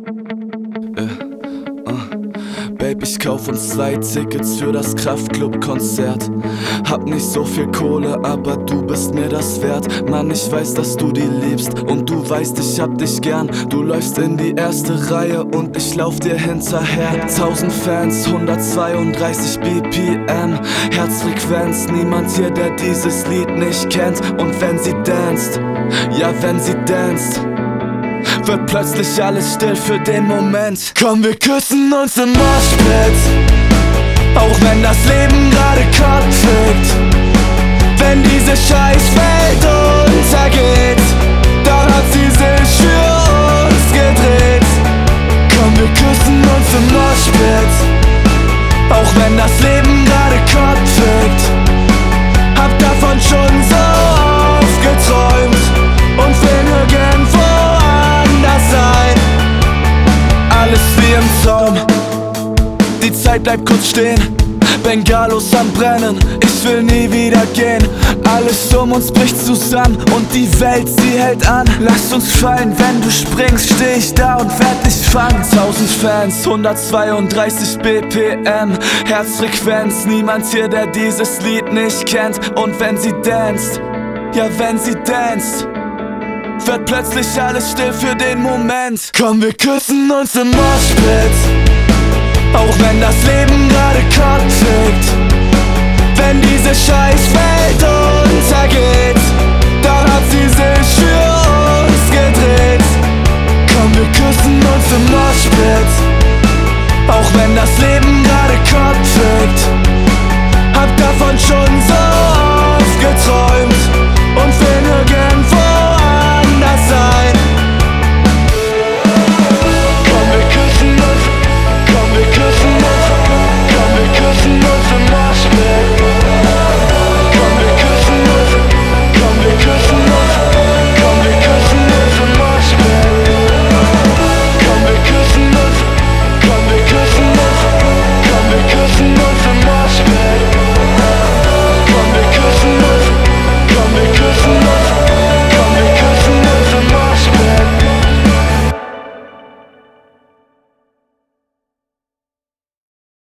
Babe, ich kauf uns 2 Tickets für das Kraftklub-Konzert. Hab nicht so viel Kohle, aber du bist mir das wert. Mann, ich weiß, dass du die liebst und du weißt, ich hab dich gern. Du läufst in die erste Reihe und ich lauf dir hinterher. 1000 Fans, 132 BPM, Herzfrequenz, niemand hier, der dieses Lied nicht kennt. Und wenn sie danst, ja wenn sie danst, wird plötzlich alles still für den Moment. Komm, wir küssen uns im Moshpit, auch wenn das Leben gerade Cut fickt. Wenn diese Scheißwelt untergeht, dann hat sie sich für uns gedreht. Komm, wir küssen uns im Moshpit, auch wenn das Leben gerade Cut fickt. Hab davon schon so oft geträumt und will nirgendwo sein. Alles wie im Traum, die Zeit bleibt kurz stehen, Bengalos am Brennen, ich will nie wieder gehen. Alles um uns bricht zusammen und die Welt, sie hält an. Lass uns fallen, wenn du springst, steh ich da und werd dich fangen. 1000 Fans, 132 BPM, Herzfrequenz, niemand hier, der dieses Lied nicht kennt. Und wenn sie danst, ja wenn sie danst, wird plötzlich alles still für den Moment. Komm, wir küssen uns im Moshpit, auch wenn das Leben gerade Cut fickt. Wenn diese Scheißwelt untergeht, dann hat sie